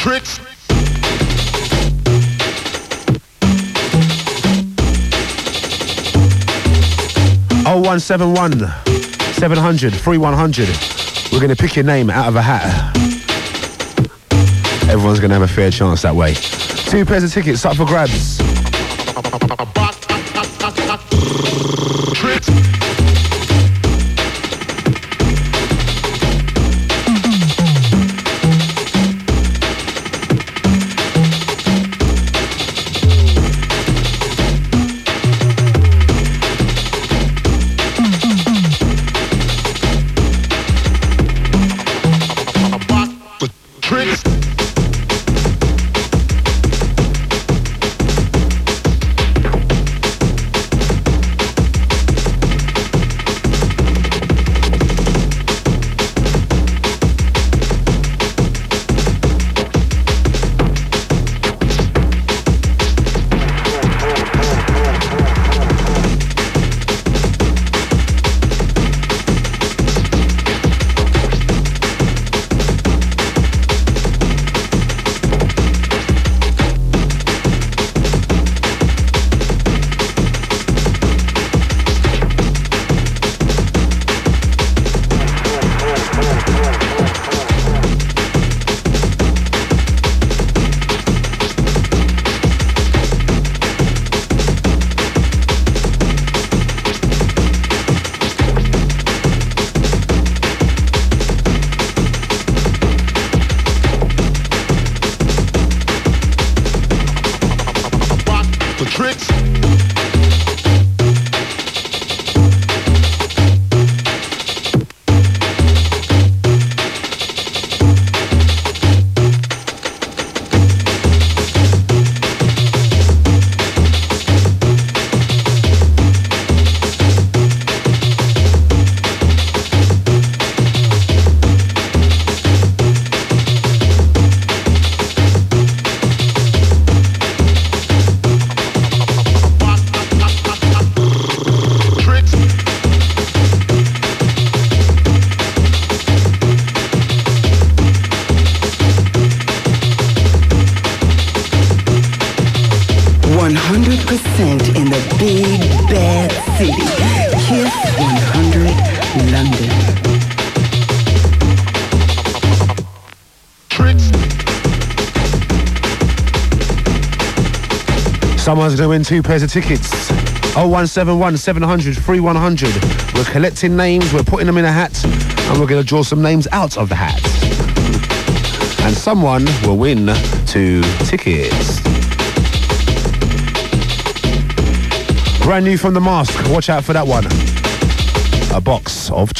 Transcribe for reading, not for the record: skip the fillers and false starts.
Tricks. Oh, 0171 700 3100. We're going to pick your name out of a hat. Everyone's going to have a fair chance that way. 2 pairs of tickets up for grabs. Tricks. Tricks. In the big bad city. Kiss 100 London. Tricks. Someone's going to win 2 pairs of tickets. 0171 700 3100. We're collecting names, we're putting them in a hat, and we're going to draw some names out of the hat. And someone will win 2 tickets. Brand new from The Mask. Watch out for that one. A box of